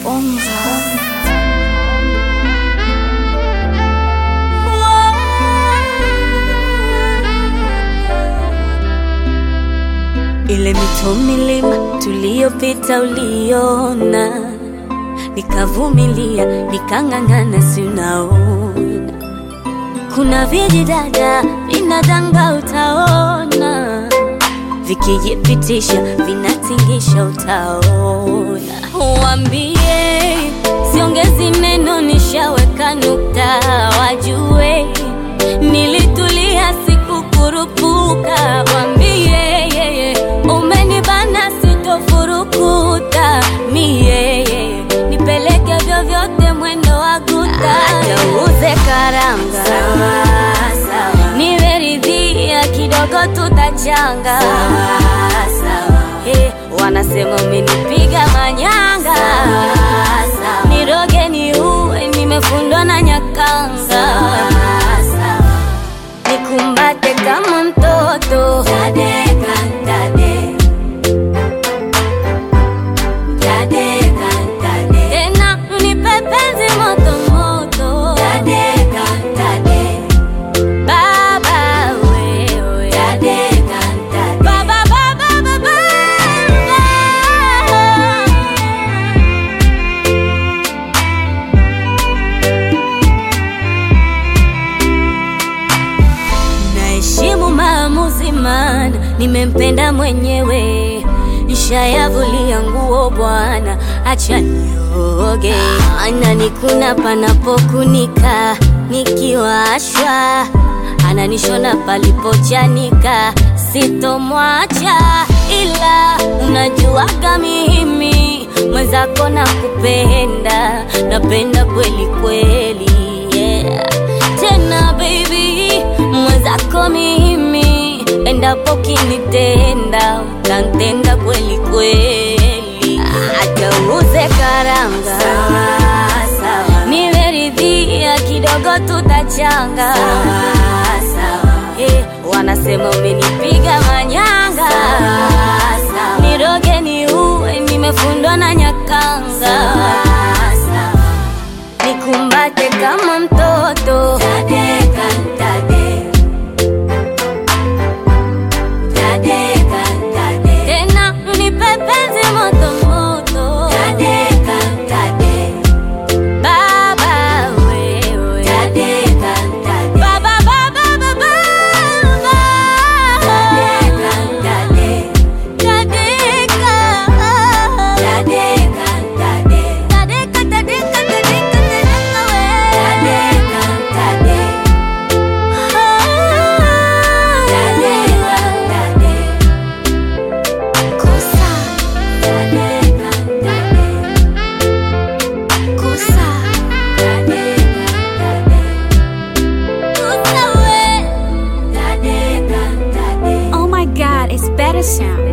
Onza. Ile mito milima tuliyopita uliona, nikavumilia nikang'ang'ana, si unaona. Kuna vijidada vinadanga, utaona vikijipitisha vinatingisha, utaona. Waambie siongezi neno, nishaweka nukta, wajue nilitulia sikukurupuka. Waambie umenibana sitofurukuta, mie nipeleke vyovyote mwendo wa guta. Acha uuze karanga, nimeridhia kidogo tutachanga. Wanasema umenipiga manyanga, niroge ni uwe nimefundwa na nyakanga. Nikumbate kama mtoto, tadeka tade, tadeka tade, tena unipe penzi moto moto, tadeka tade, baba wewe, tadeka tade, baba baba baba. Naheshimu maamuzi, maana nimempenda mwenyewe. Nishayavulia nguo bwana, acha nioge. Ananikuna panapokunika, nikiwashwa ananishona palipochanika. Sitomwacha, ila unajuaga mimi mwenzako nakupenda, napenda kweli kweli, yeah. Tena baby mwenzako mimi, endapo kinitenda utantenda kweli kweli. Acha uuze karanga, nimeridhia kidogo tutachanga. Wanasema umenipiga manyanga, niroge ni uwe nimefundwa na nyakanga. Nikumbate kama mtoto, tadeka tade, tadeka tade, tena unipe penzi moto moto, tadeka tade, baba wewe, tadeka tade, baba baba baba, tadeka tade, tadeka, tadeka tade, tadeka tadeka tadeka tadeka wewe, tadeka tade, tadeka tade, kosa, tadeka tade, kosa, tadeka tade, kosa wewe, tadeka tade. Oh my God, it's better sound.